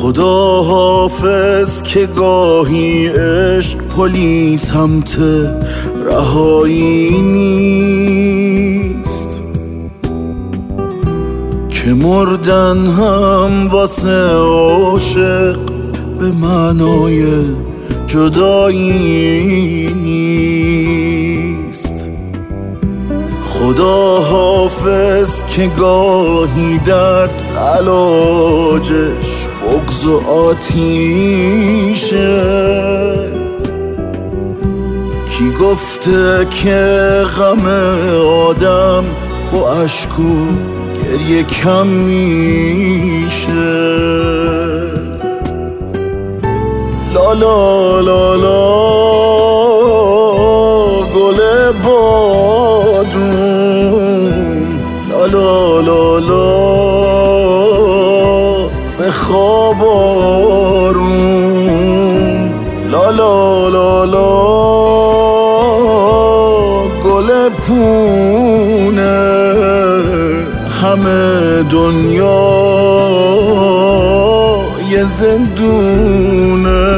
خدا حافظ که گاهی عشق پلی سمت رهایی نیست، که مردن هم واسه عاشق به معنای جدایی نیست. خدا حافظ که گاهی درد علاجش بغض و آتیشه، کی گفته که غم آدم با اشک و گریه کم میشه. لا لا لا لا گل بادون، لا لا لا لا به خواب آروم، لا لا لا لا گل پونه، همه دنیا یه زندونه.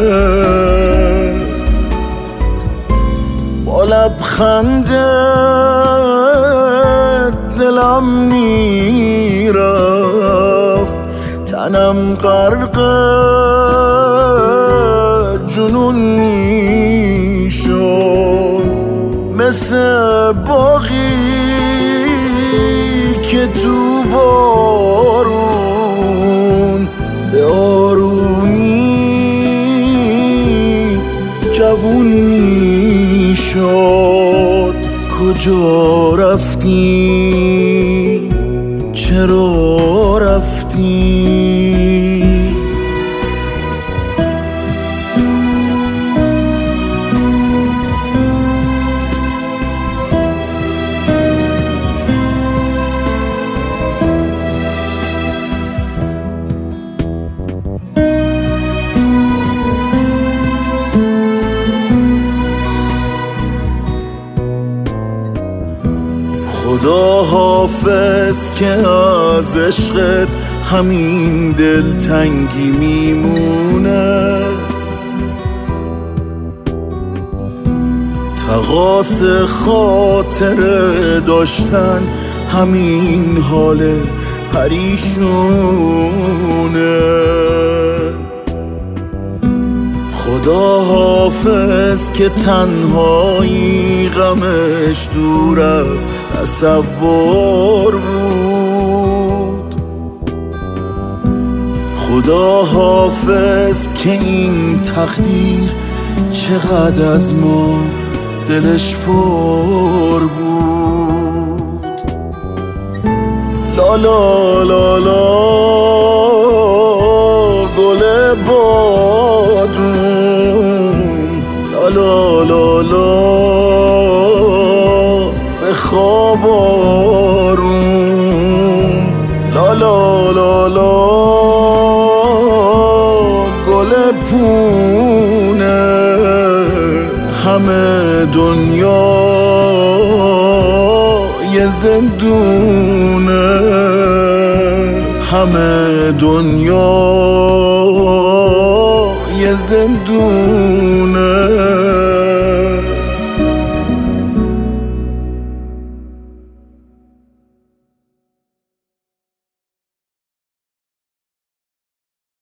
با لبخنده دلم میرفت، تنم غرق جنون میشد، مثل باغی که تو بارون به آرومی جوون میشد. کجا رفتی؟ چرا رفتی؟ خدا حافظ که از عشقت همین دلتنگی میمونه، تقاص خاطر داشتن همین حال پریشونه. خدا حافظ که تنهایی غمش دور از تصور بود. خدا حافظ که این تقدیر چقدر از ما دلش پر بود. لا لا لا لا گل بادون، لا لا لا لا به خواب آروم، لا لا لا لا گل پونه، همه دنیا یه زندونه، همه دنیا یه زندونه.